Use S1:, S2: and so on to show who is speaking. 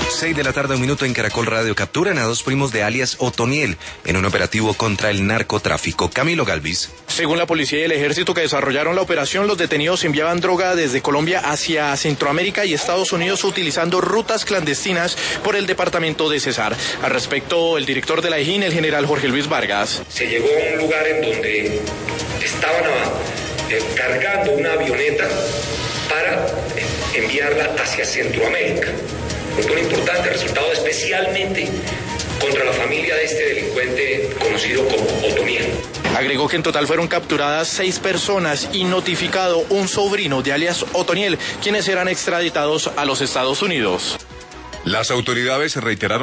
S1: 6 de la tarde, un minuto en Caracol Radio. Capturan a 2 primos de alias Otoniel en un operativo contra el narcotráfico. Camilo Galvis.
S2: Según la policía y el ejército que desarrollaron la operación, los detenidos enviaban droga desde Colombia hacia Centroamérica y Estados Unidos utilizando rutas clandestinas por el departamento de Cesar. Al respecto, el director de la EJIN, el general Jorge Luis Vargas.
S3: Se llegó a un lugar en donde estaban cargando una avioneta para enviarla hacia Centroamérica. Un importante resultado especialmente contra la familia de este delincuente conocido como Otoniel.
S2: Agregó que en total fueron capturadas 6 personas y notificado un sobrino de alias Otoniel, quienes serán extraditados a los Estados Unidos.
S4: Las autoridades reiteraron